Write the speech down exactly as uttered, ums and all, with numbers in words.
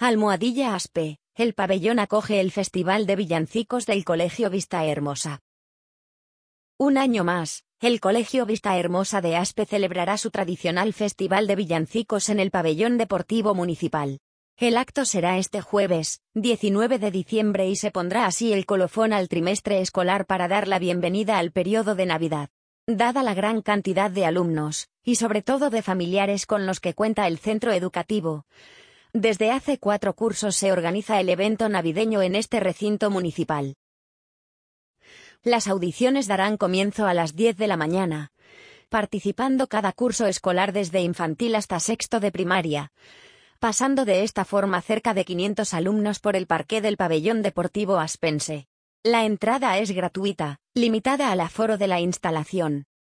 Almohadilla Aspe, el pabellón acoge el Festival de Villancicos del Colegio Vistahermosa. Un año más, el Colegio Vistahermosa de Aspe celebrará su tradicional Festival de Villancicos en el Pabellón Deportivo Municipal. El acto será este jueves, diecinueve de diciembre, y se pondrá así el colofón al trimestre escolar para dar la bienvenida al periodo de Navidad. Dada la gran cantidad de alumnos, y sobre todo de familiares con los que cuenta el centro educativo, desde hace cuatro cursos se organiza el evento navideño en este recinto municipal. Las audiciones darán comienzo a las diez de la mañana, participando cada curso escolar desde infantil hasta sexto de primaria, pasando de esta forma cerca de quinientos alumnos por el parqué del pabellón deportivo aspense. La entrada es gratuita, limitada al aforo de la instalación.